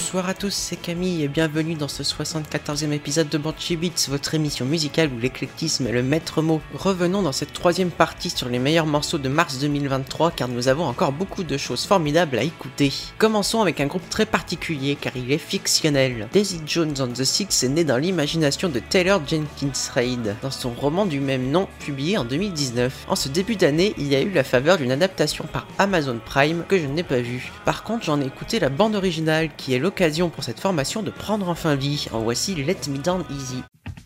Bonsoir à tous, c'est Camille et bienvenue dans ce 74e épisode de Banshee Beats, votre émission musicale où l'éclectisme est le maître mot. Revenons dans cette troisième partie sur les meilleurs morceaux de mars 2023 car nous avons encore beaucoup de choses formidables à écouter. Commençons avec un groupe très particulier car il est fictionnel. Daisy Jones and the Six est né dans l'imagination de Taylor Jenkins Reid, dans son roman du même nom publié en 2019. En ce début d'année, il y a eu la faveur d'une adaptation par Amazon Prime que je n'ai pas vue. Par contre, j'en ai écouté la bande originale qui est l'occasion pour cette formation de prendre enfin vie. En voici Let Me Down Easy.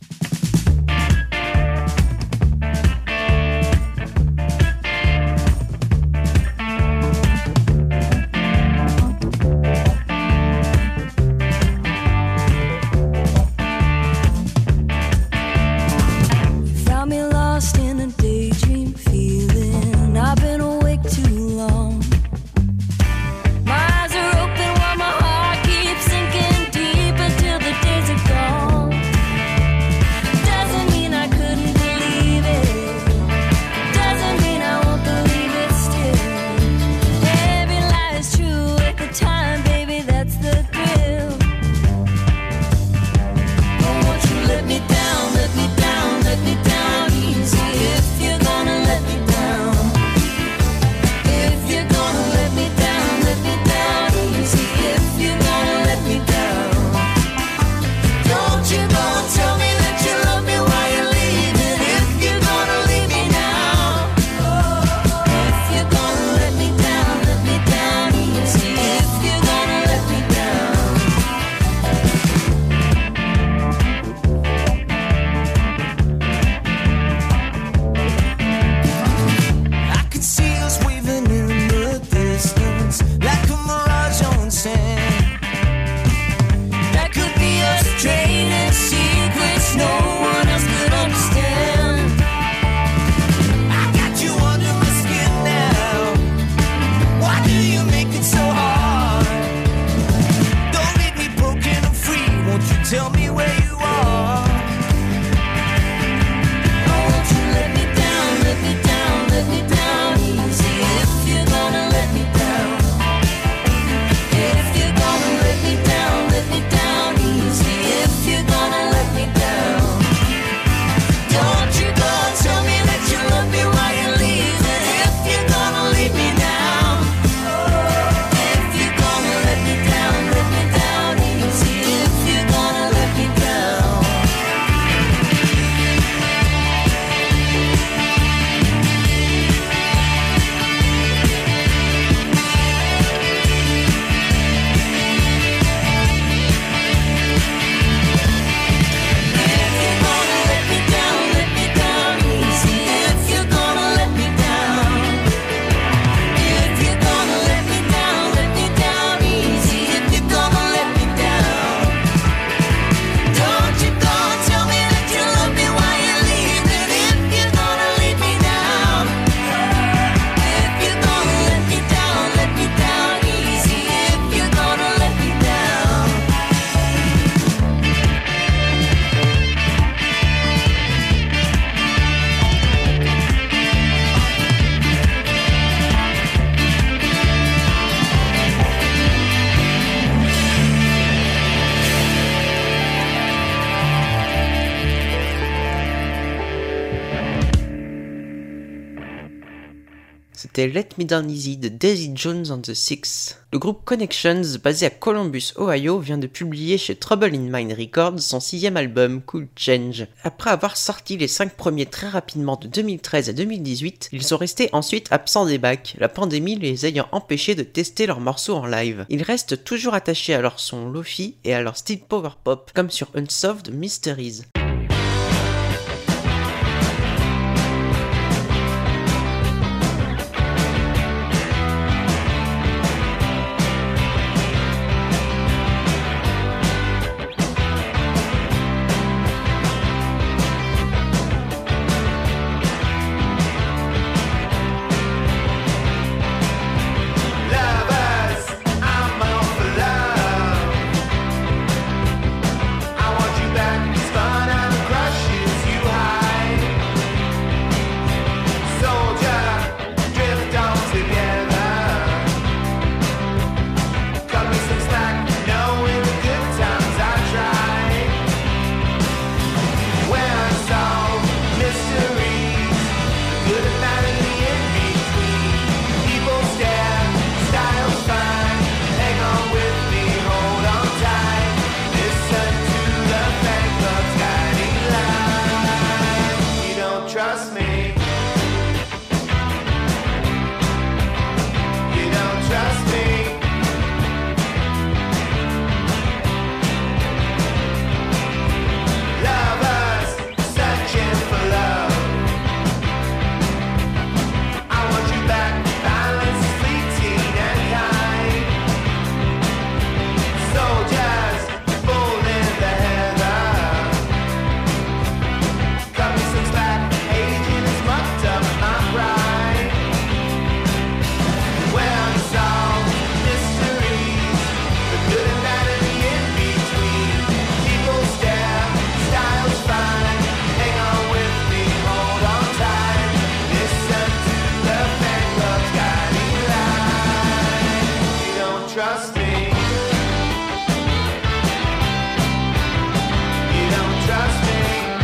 C'était Let Me Down Easy de Daisy Jones and the Six. Le groupe Connections, basé à Columbus, Ohio, vient de publier chez Trouble in Mind Records son 6e album, Cool Change. Après avoir sorti les 5 premiers très rapidement de 2013 à 2018, ils sont restés ensuite absents des bacs, la pandémie les ayant empêchés de tester leurs morceaux en live. Ils restent toujours attachés à leur son lo-fi et à leur style power pop, comme sur Unsolved Mysteries. I want you back, spun out. trust me. You don't trust me. Lovers searching for love. I want you back, balanced, fleeting and kind. Soldiers fall in the heather. Cut me some slack, aging is mucked up my pride. When unsolved mysteries, the good and bad and the in-between. People stare, styles fine. Hang on with me, hold on tight. Listen to the fan club's guiding light. You don't trust me. You don't trust me.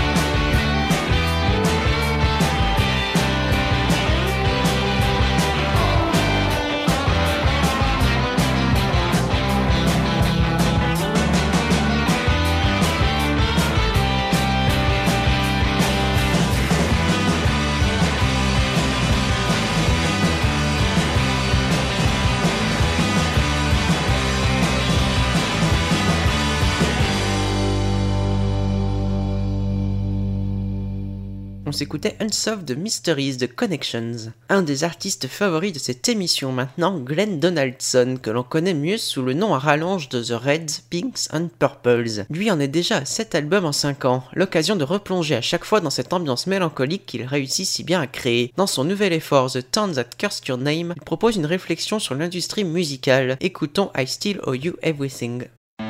On s'écoutait Unsolved Mysteries de Connections. Un des artistes favoris de cette émission maintenant, Glenn Donaldson, que l'on connaît mieux sous le nom à rallonge de The Reds, Pinks and Purples. Lui en est déjà à 7 albums en 5 ans, l'occasion de replonger à chaque fois dans cette ambiance mélancolique qu'il réussit si bien à créer. Dans son nouvel effort The Town That Cursed Your Name, il propose une réflexion sur l'industrie musicale. Écoutons I Still Owe You Everything.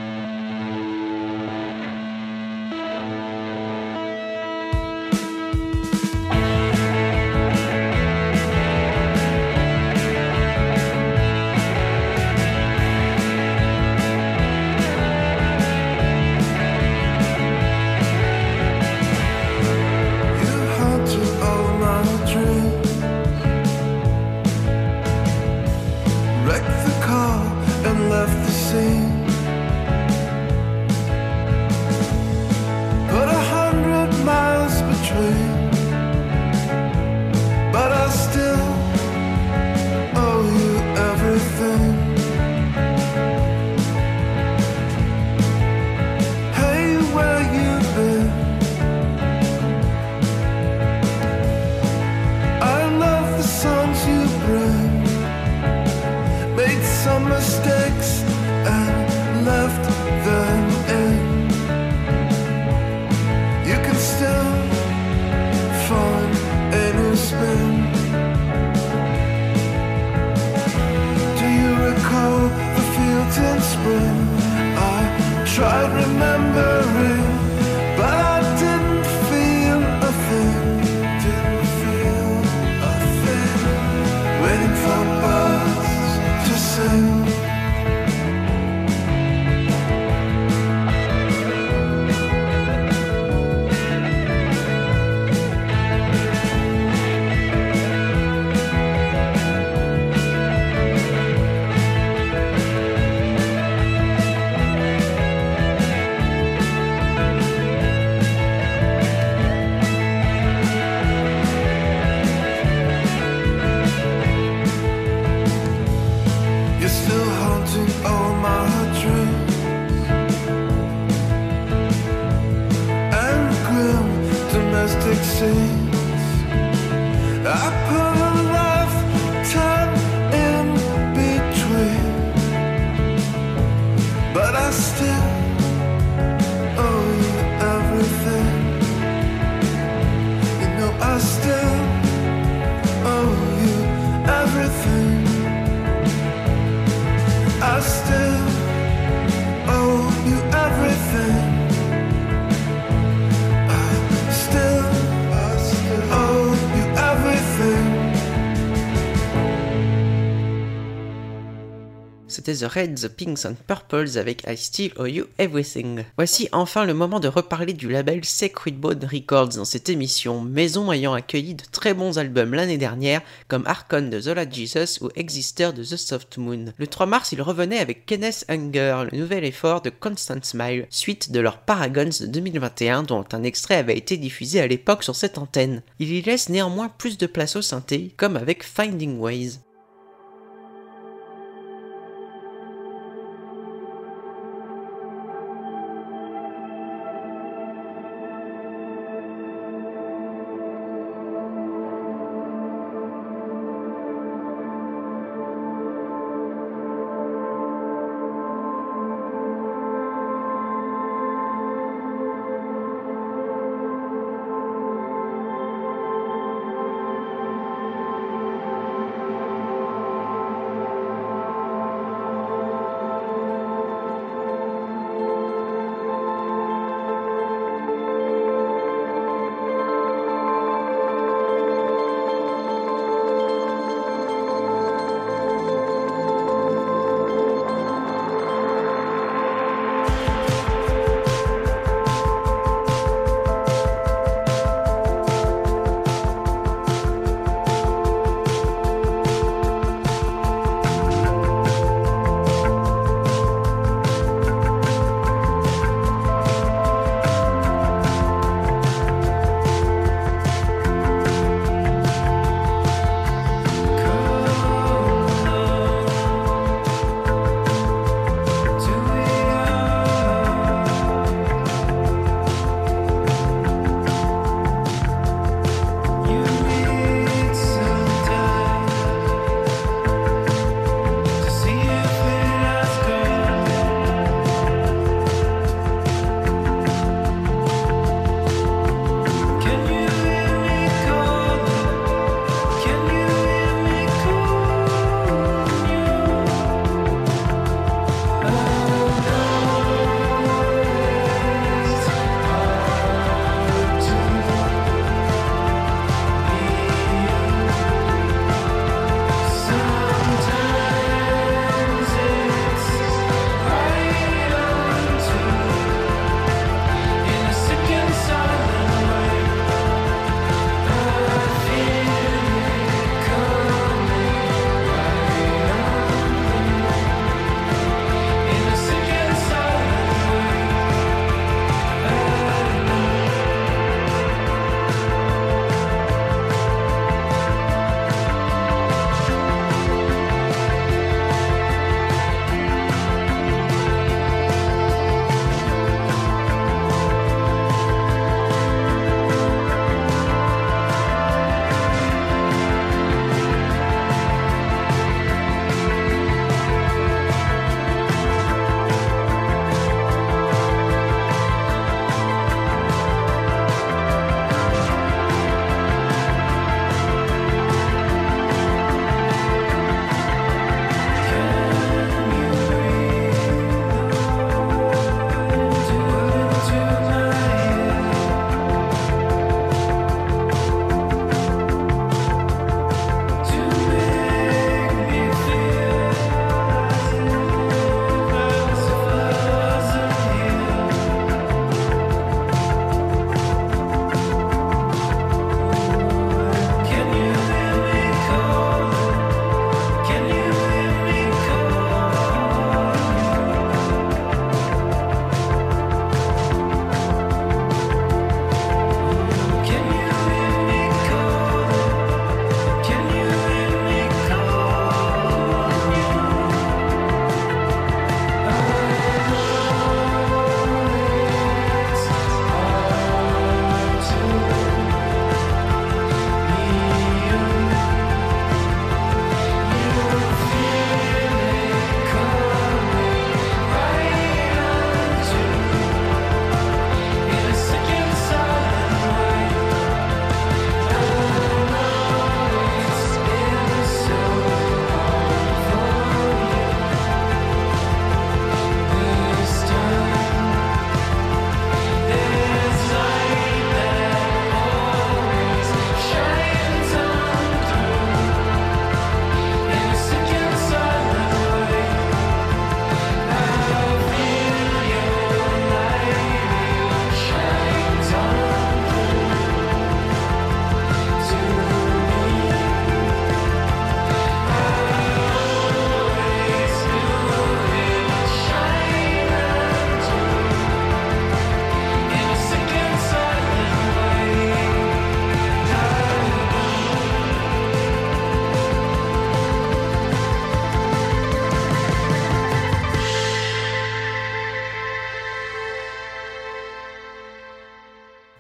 You haunted all my dreams. Wrecked the car and left the scene. Put 100 miles between, but I still owe you everything. Hey, where you been? I love the songs you bring. Made some mistakes and left them in. You can still find a new spin. Do you recall the fields in spring? I tried remembering, but I didn't feel a thing. Didn't feel a thing. Waiting for birds to sing. You're still haunting all my dreams and grim domestic scenes. I put a lifetime in between, but I still owe you everything. You know I still owe you everything. I still owe you everything. I still owe you everything. c'était The Reds, The Pinks and Purples avec I Still Owe You Everything. Voici enfin le moment de reparler du label Sacred Bone Records dans cette émission, maison ayant accueilli de très bons albums l'année dernière comme Archon de Zola Jesus ou Exister de The Soft Moon. Le 3 mars, ils revenaient avec Kenneth Hunger, le nouvel effort de Constant Smile, suite de leur Paragons de 2021 dont un extrait avait été diffusé à l'époque sur cette antenne. Il y laisse néanmoins plus de place au synthé, comme avec Finding Ways.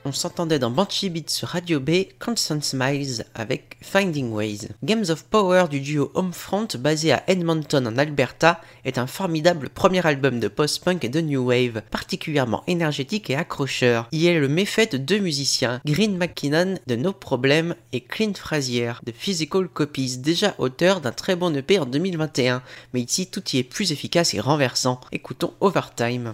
on s'entendait dans Banshee Beats sur Radio B, Constant Smiles avec Finding Ways. Games of Power du duo Homefront, basé à Edmonton en Alberta, est un formidable premier album de post-punk et de new wave, particulièrement énergétique et accrocheur. Il est le méfait de deux musiciens, Green McKinnon de No Problem et Clint Frazier de Physical Copies, déjà auteur d'un très bon EP en 2021, mais ici tout y est plus efficace et renversant. Écoutons Overtime.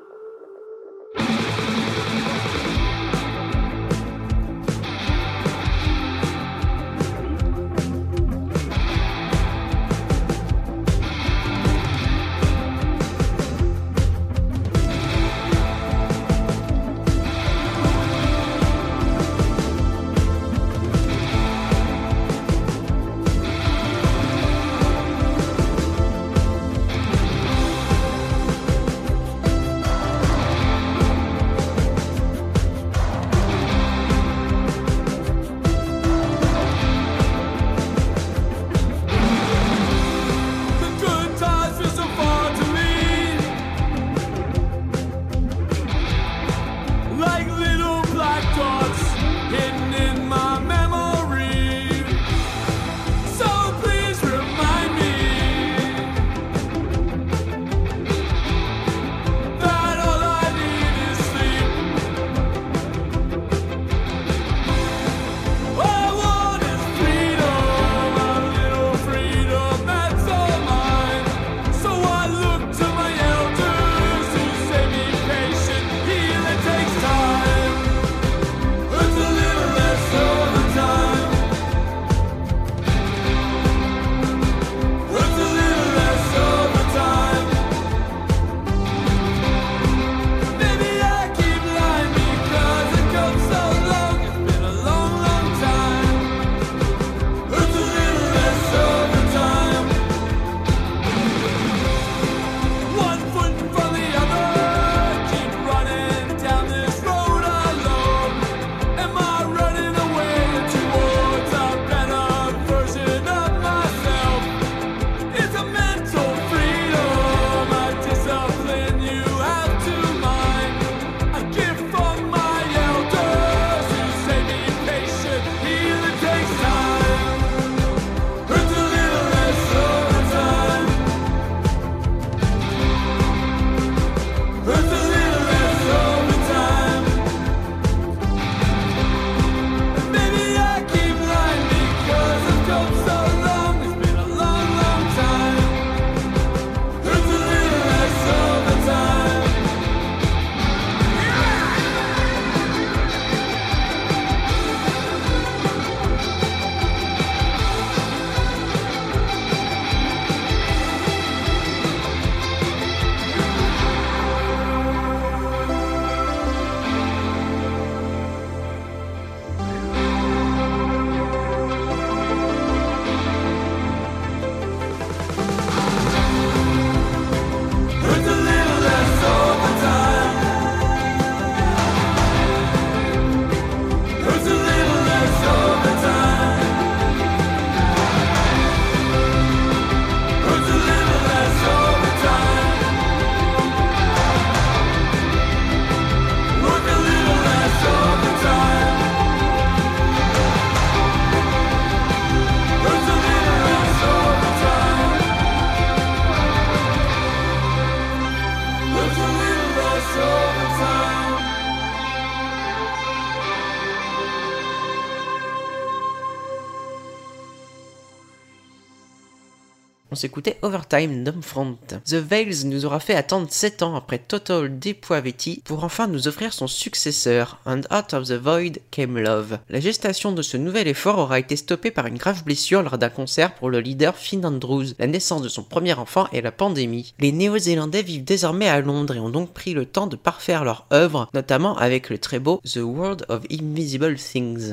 On s'écoutait Overtime d'Homefront. The Veils nous aura fait attendre 7 ans après Total Depravity pour enfin nous offrir son successeur, And Out of the Void Came Love. La gestation de ce nouvel effort aura été stoppée par une grave blessure lors d'un concert pour le leader Finn Andrews, la naissance de son premier enfant et la pandémie. Les Néo-Zélandais vivent désormais à Londres et ont donc pris le temps de parfaire leur œuvre, notamment avec le très beau The World of Invisible Things.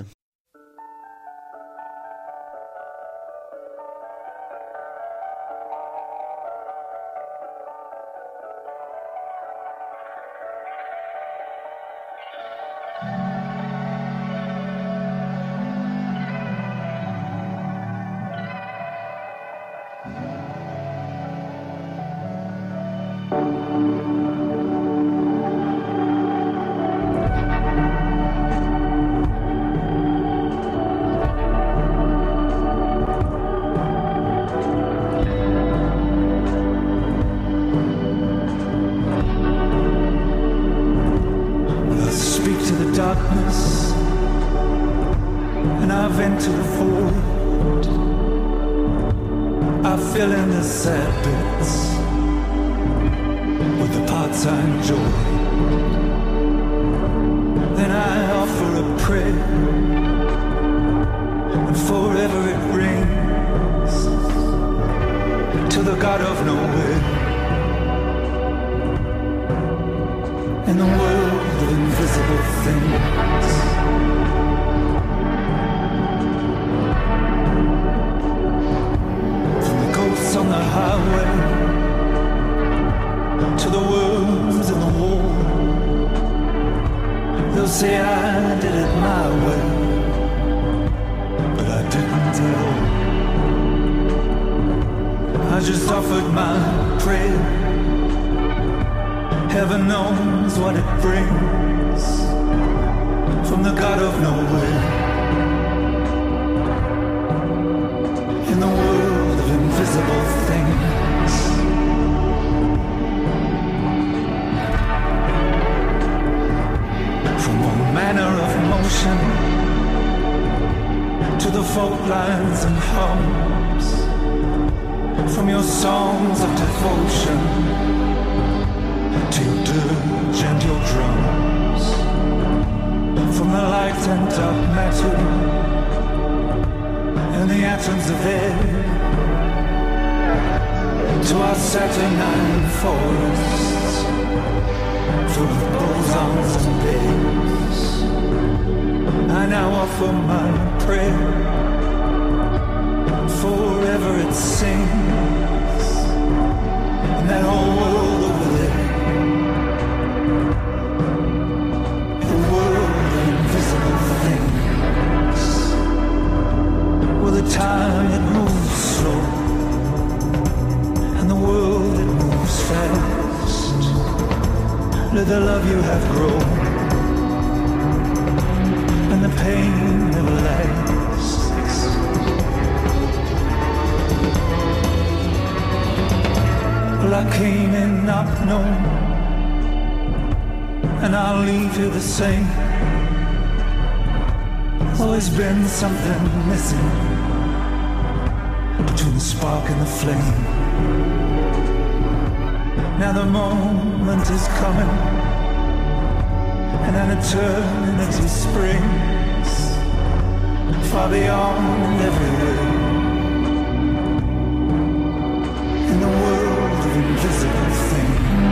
move into the void. I fill in the sad bits with the parts I enjoy. Then I offer a prayer, and forever it rings to the God of nowhere. In the world of invisible things, from the ghosts on the highway to the worms in the wall, they'll say I did it my way, but I didn't at all. I just offered my prayer. Heaven knows what it brings from the God of nowhere. In the world of invisible things, from all manner of motion to the folk lines and hums, from your songs of devotion to your dirge and your drums, from the light and dark matter and the atoms of air, to our saturnine forests full of bosons and bears. I now offer my prayer. Forever it sings in that whole world over there. Time it moves slow, and the world it moves fast. Let the love you have grow, and the pain never lasts. Well, I came in not known, and I'll leave you the same. Always been something missing between the spark and the flame. Now the moment is coming, and an eternity springs far beyond everywhere. In the world of invisible things.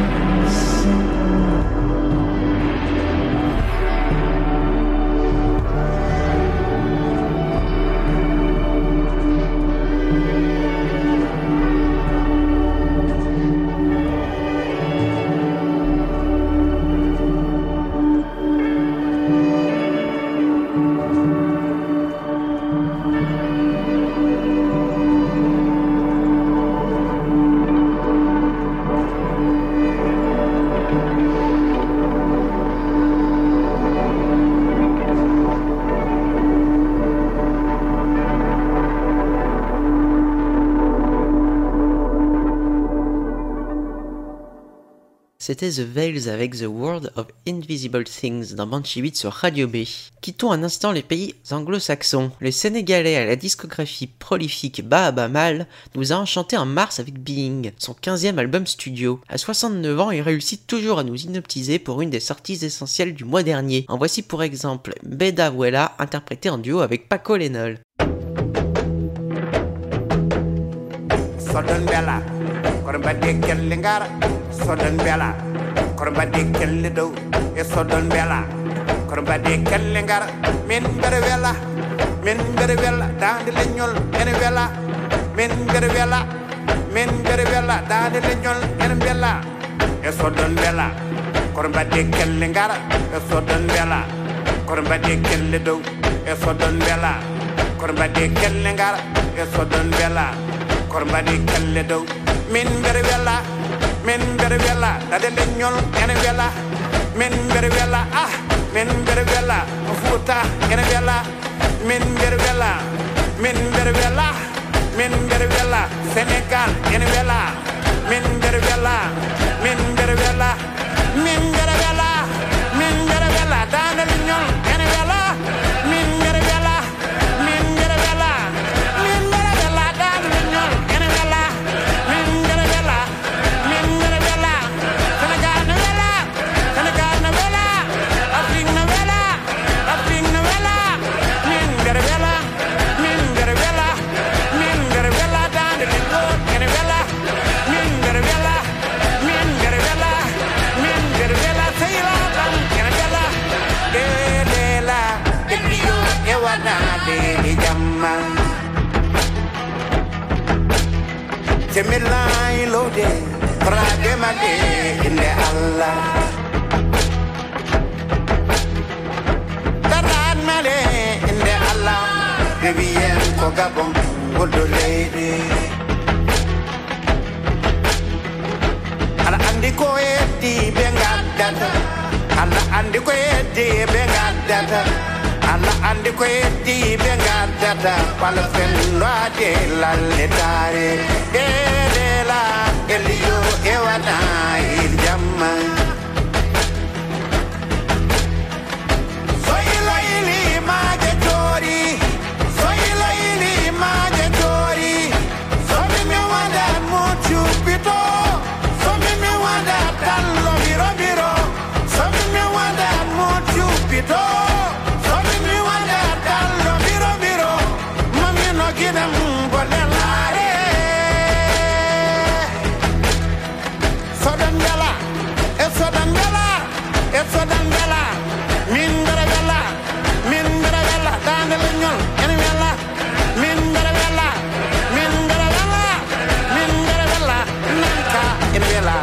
C'était The Veils avec The World of Invisible Things dans Banshee Beat sur Radio B. Quittons un instant les pays anglo-saxons. Le Sénégalais à la discographie prolifique Baaba Maal nous a enchanté en mars avec Being, son 15e album studio. À 69 ans, il réussit toujours à nous hypnotiser pour une des sorties essentielles du mois dernier. En voici pour exemple Beda Wella, interprété en duo avec Paco Lenol. Sodon bela korbade kelle dow e sodon bela korbade kelle ngar min bere wela dande leñol ene wela min bere wela dande leñol ene bela e sodon bela korbade kelle ngar e sodon bela korbade kelle dow e sodon bela korbade kelle ngar e sodon bela korbade kelle dow min bere wela dade leñol ene wela min bere wela min bere wela fuuta ene wela min bere wela Sénégal ene wela min bere wela dade leñol ene wela min bere wela di jamma Temilai lode Prade made inde Allah Taran made inde Allah Devien ko gabon Godo lady Ala andi ko edi bengadata Ala andi ko edi bengadata Ala andi ko edi bengadata Pala fendo ade la letare de la elio ewana il jamma Soy lo ili magetori Soy lo ili magetori Soy mi wanda muchu pito Soy mi wanda tallo biro biro Soy mi wanda muchu pito Soy mi wanda tallo biro biro Mami no gidam bolelare Sodan bela Sodan bela Min bere bela Dande leñol ene bela Min bere bela Nanka ene bela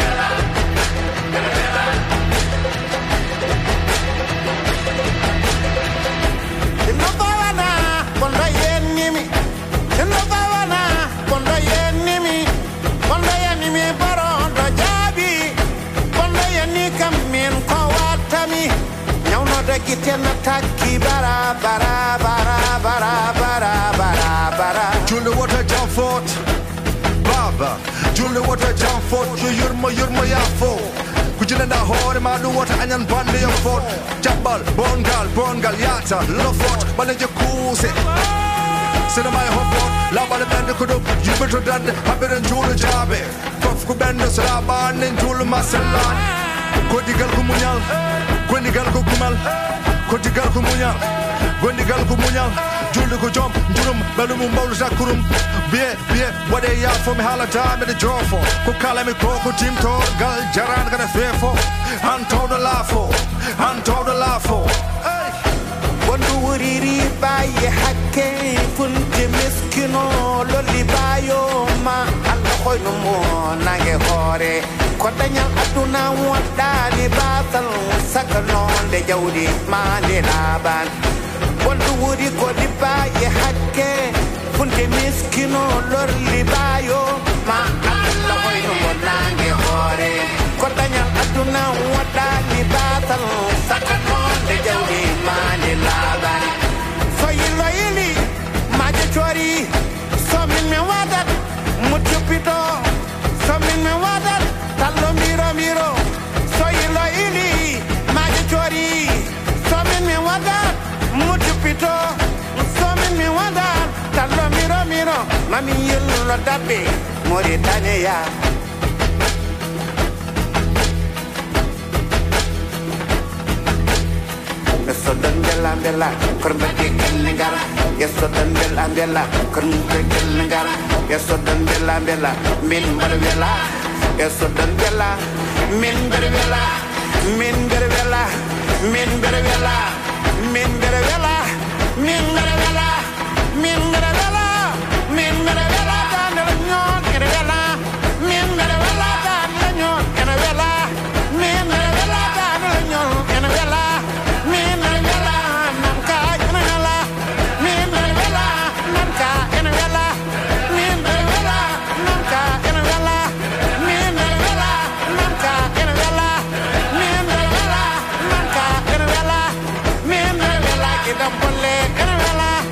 No bawana kondo yenimi No bawana kondo yenimi Kondo yenimi barondo jabi Kondo yeni kamin ko watami Nyauno da gitena taki bara bara bara bara bara bara bara Julle water jump fort Baba Julle water jump fort Yurma yafo Kujina na hore madu water anyan bande ya fort Jabal bongal yata Love fort Baleje kuse Sina mai hopot Labale bende kudu Yubitu dande Habirin jule jabe Kof kubende Salaban Jule masalan Kodigal kumunyal Kodigal kukumal Kodigal kumunyal Kodigal kumunyal Jule ku jom Jurum Belumu mbolu sakurum Bie Wade ya for me hala time the draw for Kukala mi koko team tor Gal jaran gana fefo Anto the lafo Wandu uriri baye hakke funte miskino loli bayo ma Allah koy no mo nange hore ko dañal aduna wadani batal sakano de jawdi mande laban Wandu uri ko di baye hakke funte miskino loli bayo ma Allah koy no mo nange hore ko dañal aduna wadani batal sakano de jawdi mande laban Soyilo ili majetori Somin me wadat Muchupito Somin me wadat Tallo miro Soyilo ili majetori Somin me wadat Muchupito Somin me wadat Tallo miro Mami yelo dabe Mauritania Sodan bela Korbati kelengara Ya sodan bela Korbati kelengara Ya sodan bela Min berbela Ya sodan bela Min berbela Min berbela Min berbela Min berbela Min berbela Min berbela Min berbela Dan lenyon berbela Min berbela Dan lenyon berbela Min berbela Dan lenyon berbela Bolle,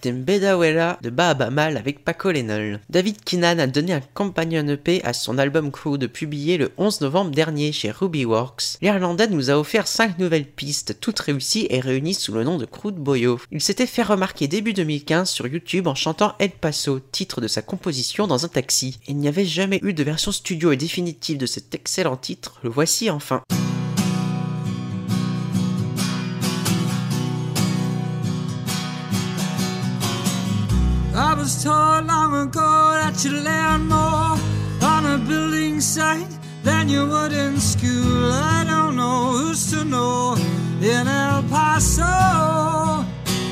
c'était Mbedawela de Baaba Maal avec Paco Lenol. David Keenan a donné un companion EP à son album Crude publié le 11 novembre dernier chez Ruby Works. L'Irlandais nous a offert 5 nouvelles pistes, toutes réussies et réunies sous le nom de Crude Boyo. Il s'était fait remarquer début 2015 sur YouTube en chantant El Paso, titre de sa composition dans un taxi. Il n'y avait jamais eu de version studio et définitive de cet excellent titre, le voici enfin. I was told long ago that you learn more on a building site than you would in school. I don't know who's to know in El Paso.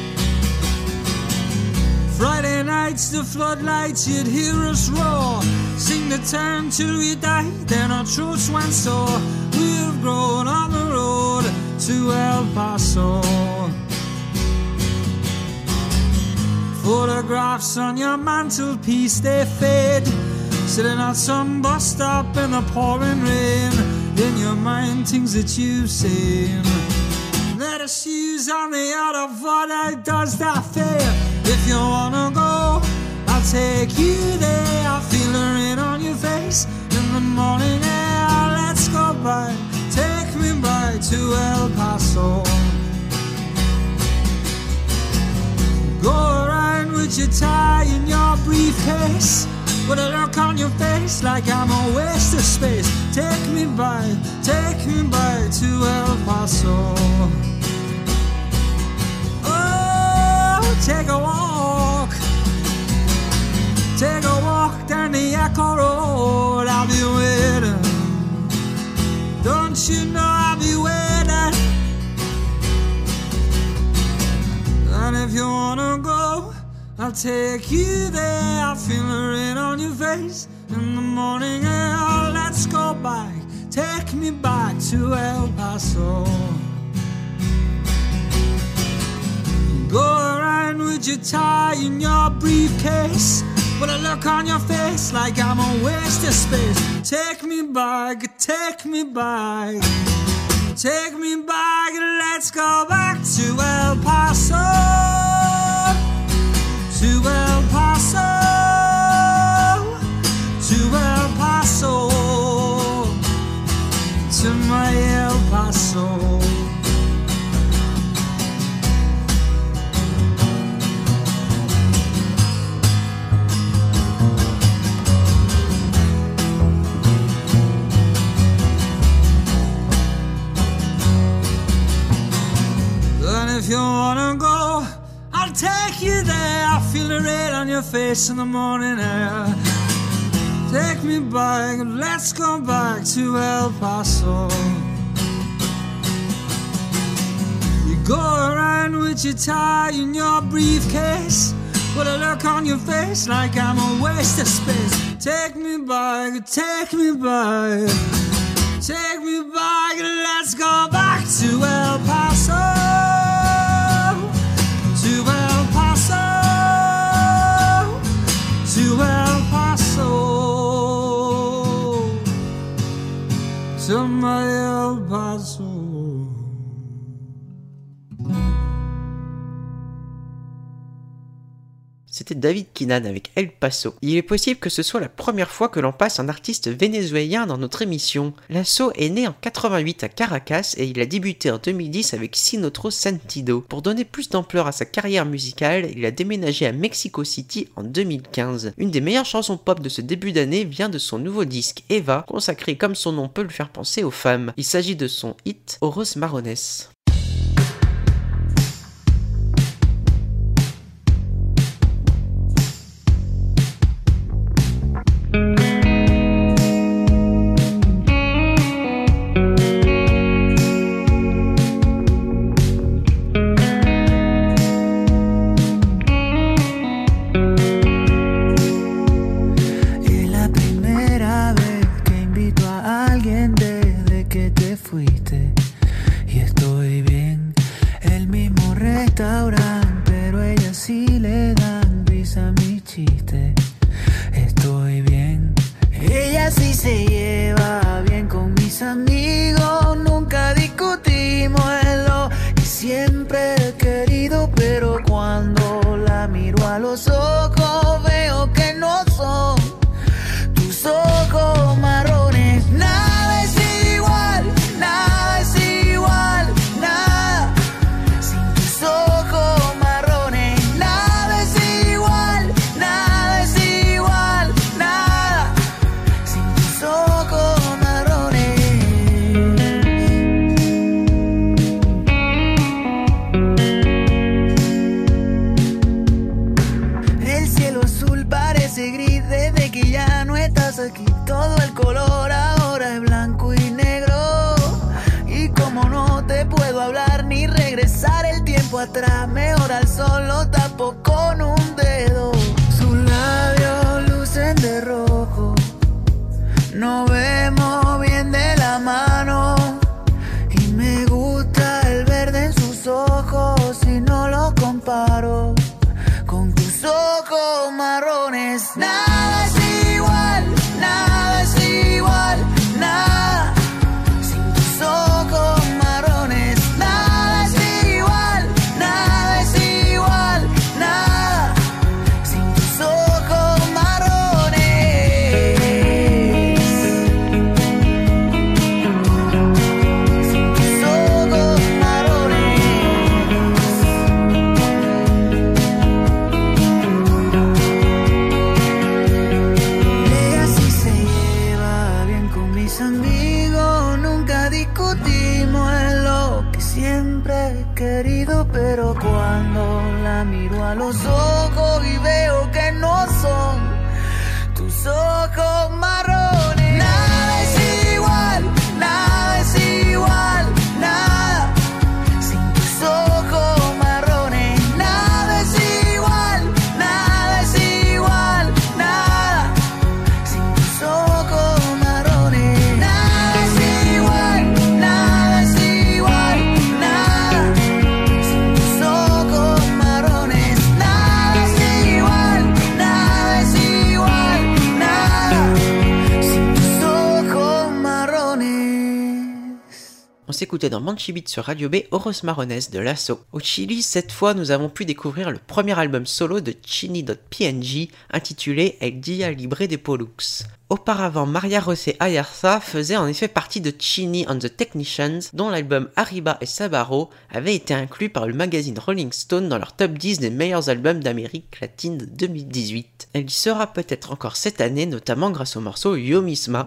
Friday nights, the floodlights, you'd hear us roar, sing the term till we die, then our throats went sore. We've grown on the road to El Paso. Photographs on your mantelpiece, they fade, sitting at some bus stop in the pouring rain. In your mind, things that you've seen. Let us use on the art of what does that feel. If you wanna go, I'll take you there. I'll feel the rain on your face in the morning air. Let's go by, take me by to El Paso. Go around with your tie and your briefcase, with a look on your face like I'm a waste of space. Take me by to El Paso. Oh, take a walk down the Echo Road. I'll be waiting. Don't you know I'll be waiting? And if you wanna go, I'll take you there. I'll feel the rain on your face in the morning air. Let's go back, take me back to El Paso. Go around with your tie and your briefcase, with a look on your face like I'm a waste of space. Take me back, take me back, take me back. Let's go back to El Paso, to El Paso, to El Paso, to my El Paso. If you wanna go, I'll take you there. I'll feel the rain on your face in the morning air. Take me back, let's go back to El Paso. You go around with your tie and your briefcase, with a look on your face like I'm a waste of space. Take me back, take me back, take me back. Let's go back to El Paso. To El Paso, to El Paso, to my El Paso. C'était David Keenan avec El Paso. Il est possible que ce soit la première fois que l'on passe un artiste vénézuélien dans notre émission. L'assaut est né en 88 à Caracas et il a débuté en 2010 avec Sin Otro Sentido. Pour donner plus d'ampleur à sa carrière musicale, il a déménagé à Mexico City en 2015. Une des meilleures chansons pop de ce début d'année vient de son nouveau disque Eva, consacré comme son nom peut le faire penser aux femmes. Il s'agit de son hit Oros Marrones. Siempre he querido, pero cuando la miro estás aquí. Todo el color ahora es blanco y negro. Y como no te puedo hablar ni regresar el tiempo atrás, mejor al sol lo tapo con un dedo. Sus labios lucen de rojo, nos vemos bien de la mano. Y me gusta el verde en sus ojos si no lo comparo con tus ojos marrones. Nada es igual, nada es igual, nada. Sin tus ojos marrones, nada es igual, nada es igual, nada. Sin tus ojos marrones. Sin tus ojos marrones. Ella sí se lleva bien con mis amigos, nunca discutimos en lo que siempre he querido, pero cuando la miro a los ojos y veo que no son tus ojos marrones. Nada es igual, nada es igual, nada. Sin tus ojos marrones, nada es igual, nada es igual, nada. Sin tus ojos marrones, nada es igual, nada es igual, nada. Sin tus ojos marrones, nada es igual, nada es igual, nada. Sin tus ojos marrones. On s'écoutait dans Banshee Beats sur Radio B Oros Marrones de Lasso. Au Chili, cette fois, nous avons pu découvrir le premier album solo de Chini.png intitulé El Dia Libre de Pollux. Auparavant, Maria José Ayarza faisait en effet partie de Chini and the Technicians, dont l'album Arriba et Sabaro avait été inclus par le magazine Rolling Stone dans leur top 10 des meilleurs albums d'Amérique latine de 2018. Elle y sera peut-être encore cette année, notamment grâce au morceau Yo Misma.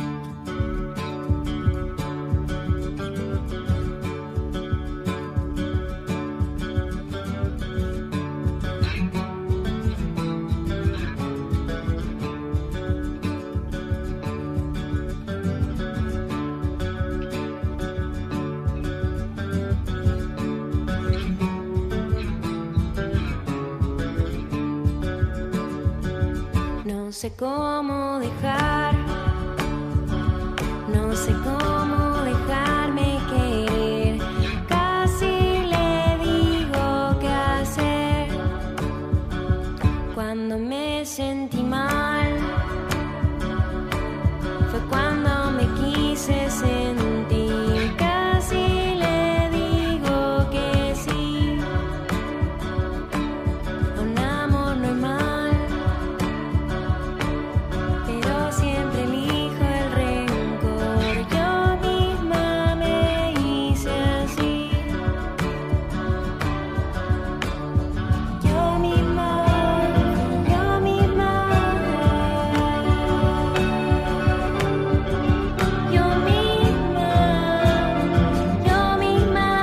No sé cómo dejar, no sé cómo dejarme querer. Casi le digo qué hacer cuando me sentí mal. Fue cuando me quise sentir. Casi le digo que sí a un amor normal. Pero siempre elijo el rencor. Yo misma me hice así. Yo misma, yo misma. Yo misma, yo misma.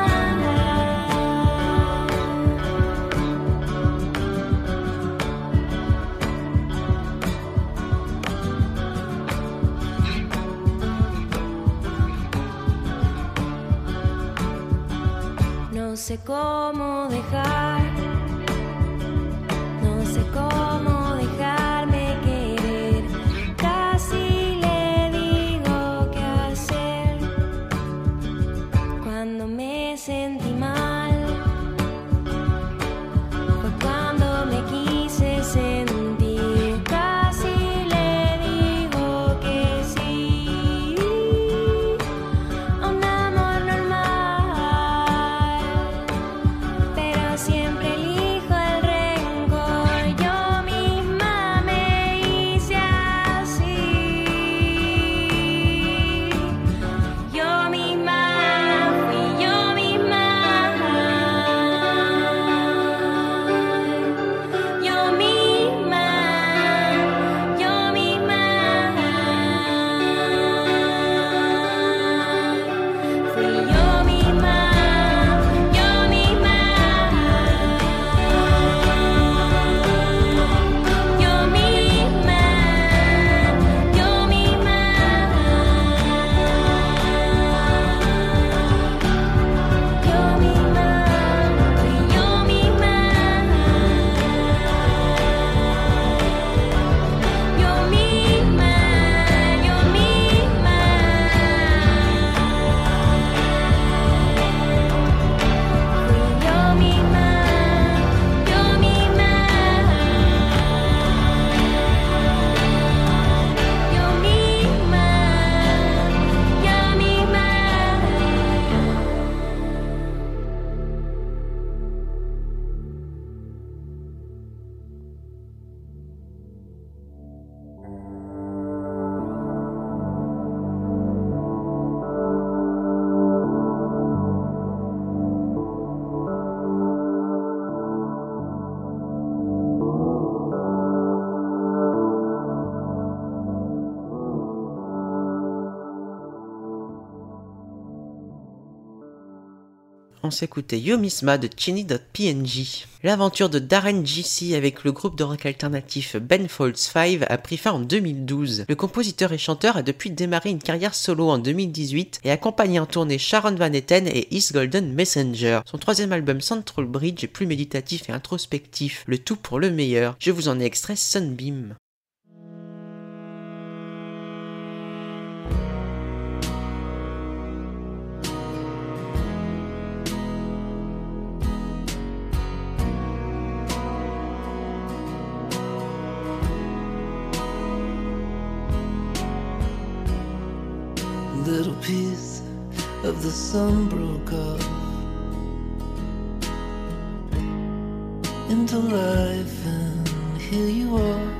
No sé cómo dejar, no sé cómo dejarme querer. Casi le digo qué hacer cuando me sentí mal. Fue cuando me quise sentir. Casi le digo que sí a un amor normal. Pero siempre on s'écoutait Yo Misma de Chini.png. L'aventure de Darren G.C. avec le groupe de rock alternatif Ben Folds 5 a pris fin en 2012. Le compositeur et chanteur a depuis démarré une carrière solo en 2018 et accompagné en tournée Sharon Van Etten et East Golden Messenger. Son troisième album Central Bridge est plus méditatif et introspectif, le tout pour le meilleur. Je vous en ai extrait Sunbeam. Little piece of the sun broke off into life, and here you are,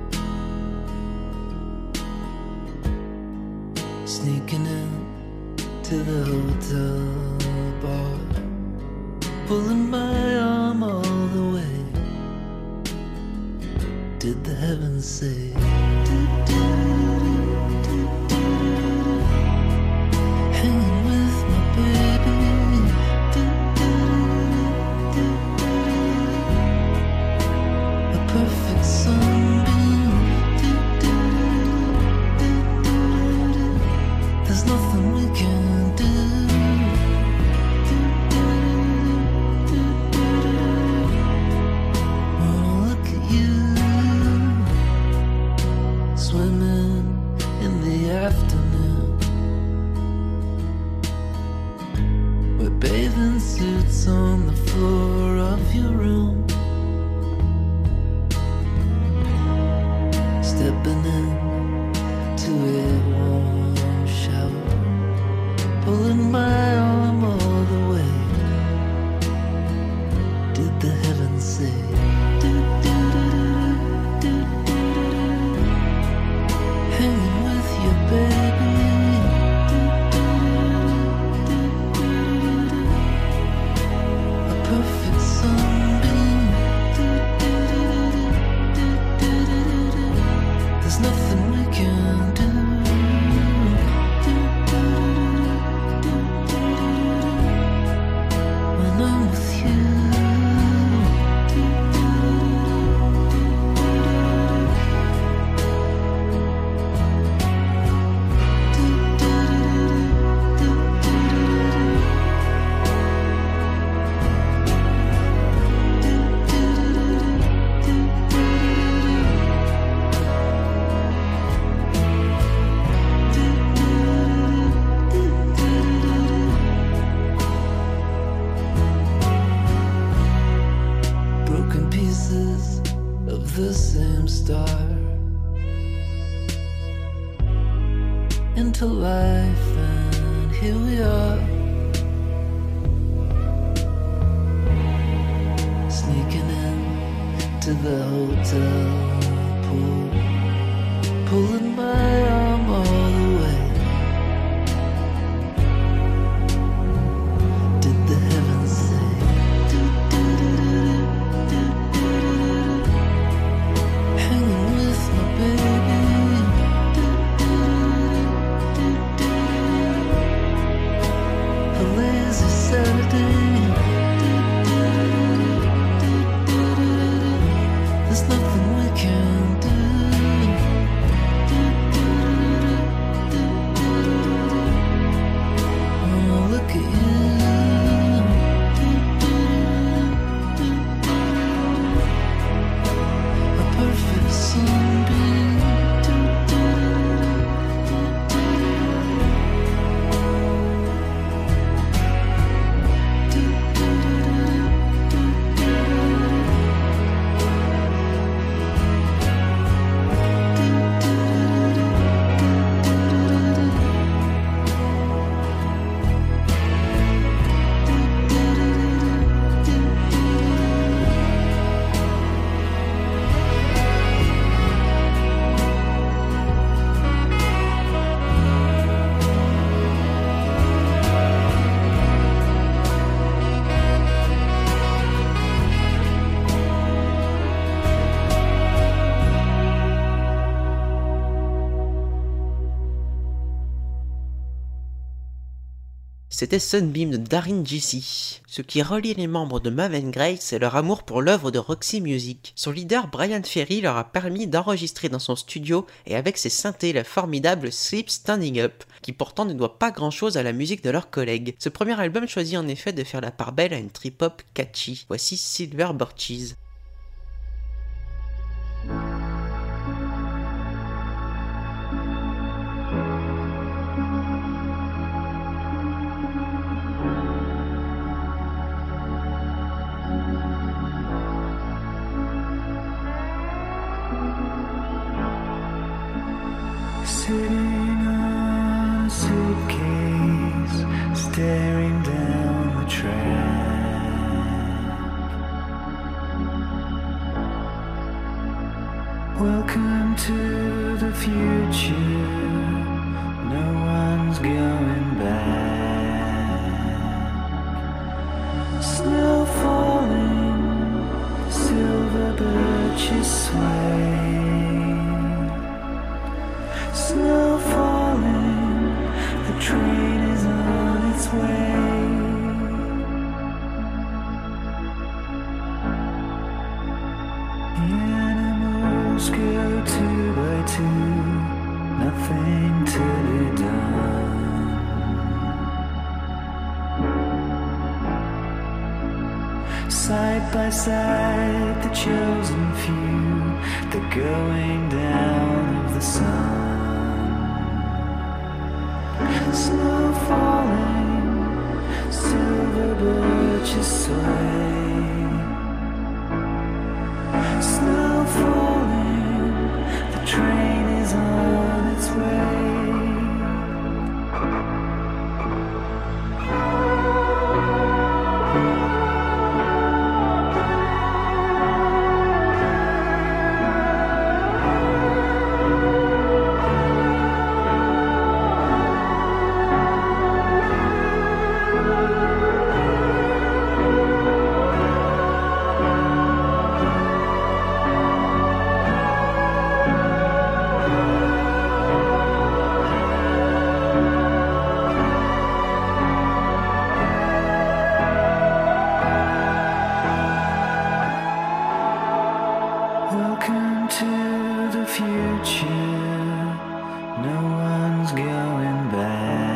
sneaking in to the hotel bar, pulling my arm all the way. Did the heavens say? Hanging with my baby, a perfect sunbeam. There's nothing we can do. When I look at you, swimming in the afternoon, with bathing suits on the floor of your room, stepping in to a warm shower, pulling my arm all the way. Did the heavens say? Hanging with your baby, a perfect sunbeam. There's nothing we can do. When I'm with you, broken pieces of the same star into life, and here we are, sneaking in to the hotel pool, pulling my arm all the way. Did the heavens say? Hanging with my baby, a lazy Saturday. There's nothing we can do. C'était Sunbeam de Darin JC. Ce qui relie les membres de Maven Grace, c'est leur amour pour l'œuvre de Roxy Music. Son leader Brian Ferry leur a permis d'enregistrer dans son studio et avec ses synthés la formidable Sleep Standing Up, qui pourtant ne doit pas grand chose à la musique de leurs collègues. Ce premier album choisit en effet de faire la part belle à une trip-hop catchy. Voici Silver Birches. Sitting on a suitcase, staring down the track. Welcome to the future, no one's going back. Snow falling, silver birches sway. Snow falling, the train is on its way. The animals go two by two, nothing to be done. Side by side, the chosen few, the going down of the sun. Snow falling, silver birches sway. Snow falling, the train is on its way. Welcome to the future, no one's going back.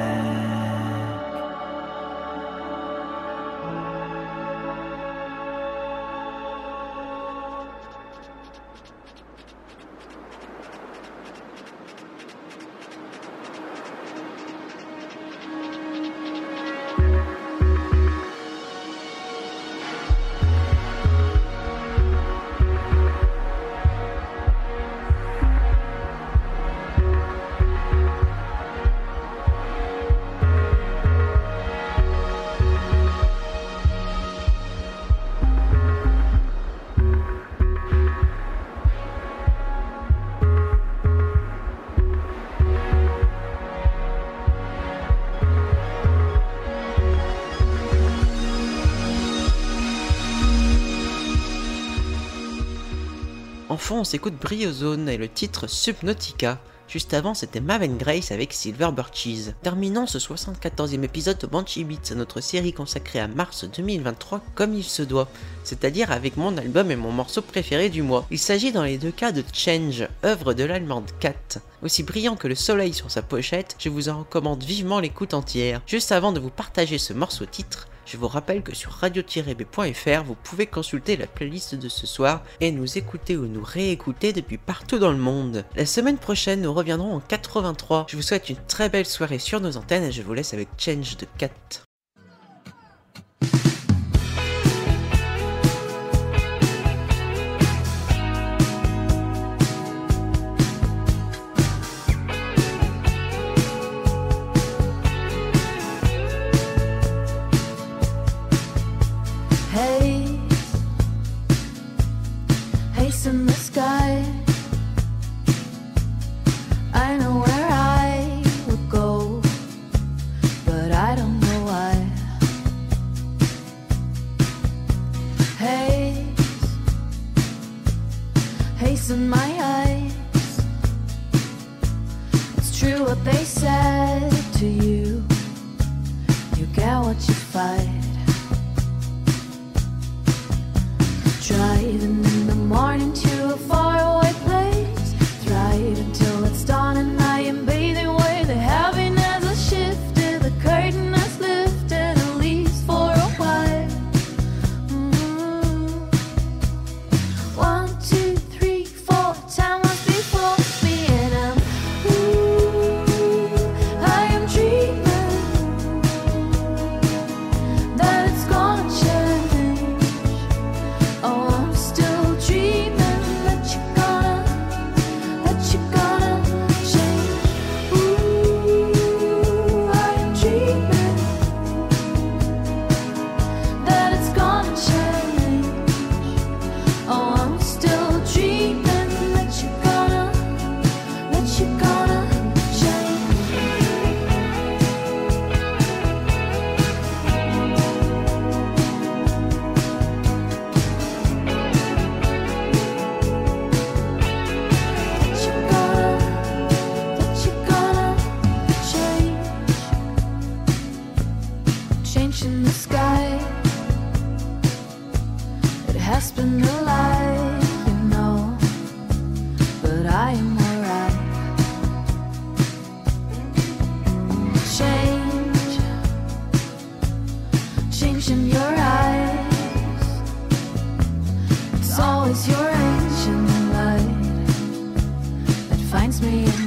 En fond, on s'écoute Bryozone et le titre Subnautica. Juste avant, c'était Maven Grace avec Silver Birches. Terminons ce 74e épisode de Banshee Beats, notre série consacrée à mars 2023 comme il se doit, c'est-à-dire avec mon album et mon morceau préféré du mois. Il s'agit dans les deux cas de Change, œuvre de l'allemande Kat. Aussi brillant que le soleil sur sa pochette, je vous en recommande vivement l'écoute entière. Juste avant de vous partager ce morceau titre, je vous rappelle que sur radio-b.fr, vous pouvez consulter la playlist de ce soir et nous écouter ou nous réécouter depuis partout dans le monde. La semaine prochaine, nous reviendrons en 83. Je vous souhaite une très belle soirée sur nos antennes et je vous laisse avec Change de Kat. In the sky, I know where I would go, but I don't know why. Haze in my eyes. It's true what they said to you. get what you fight. Driving in the morning to a faraway place, thrive until it's dawn and I am bathing away the heaviness has shifted, the curtain has lifted, at least for a while. 1, 2, 3, 4, time must be for me, and I am dreaming that it's gonna change. Oh, I'm still dreaming that you're gonna change. Ooh, I am dreaming that it's gonna change. Oh, I'm still dreaming that you're gonna change. That you're gonna change. Change in the sky. It has been a lie, you know, but I am alright. Change in your eyes. It's always your ancient light that finds me in